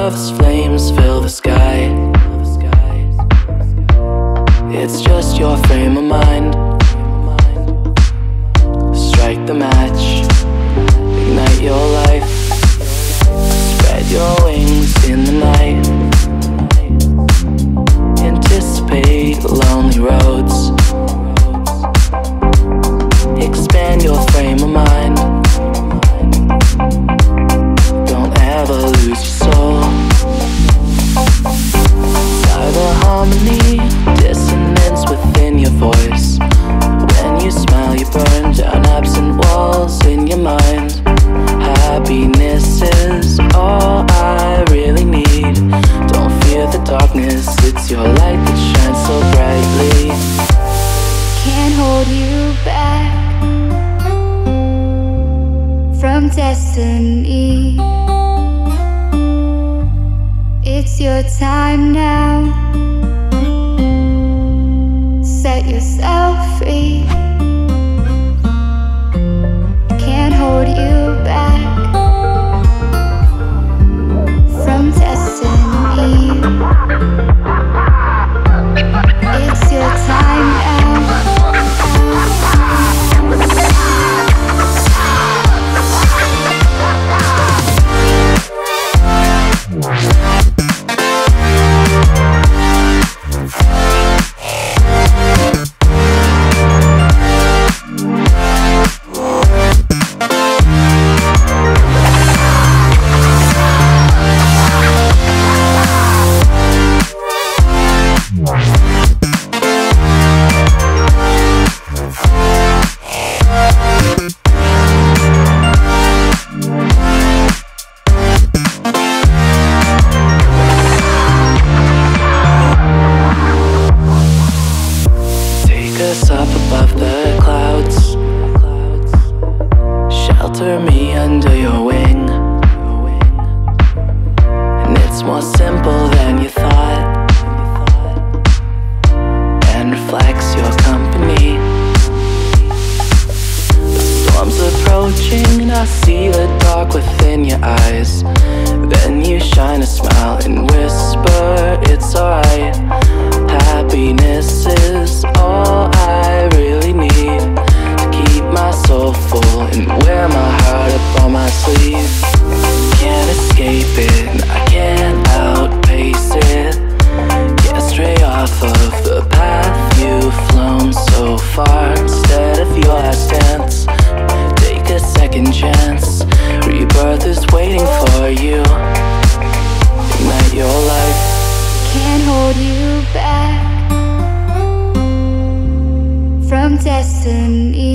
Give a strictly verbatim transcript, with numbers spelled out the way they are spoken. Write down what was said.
love's flames fill the sky. It's just your frame of mind. Strike the match, ignite your life. Spread your wings in the night. Anticipate lonely roads. Expand your frame of mind. Don't ever lose your soul. Tie the harmony, dissonance within your voice. When you smile, you burn down absent walls in your mind. Happiness is all I really need. Don't fear the darkness, it's your light that shines so brightly. Can't hold you back from destiny. It's your time now. Set yourself free. Can't hold you back from destiny. It's your time now. Up above the clouds, shelter me under your wing. And it's more simple than you thought, and reflects your company. The storm's approaching and I see the dark within your eyes. Then you shine a smile and whisper, it's alright. Happiness is all I really need to keep my soul full and wear my heart up on my sleeve. Can't escape it, I can't outpace it. Get straight off of the path you've flown so far. Instead of your last dance, take a second chance. Rebirth is waiting for you. Ignite your life. Can't hold you back from destiny.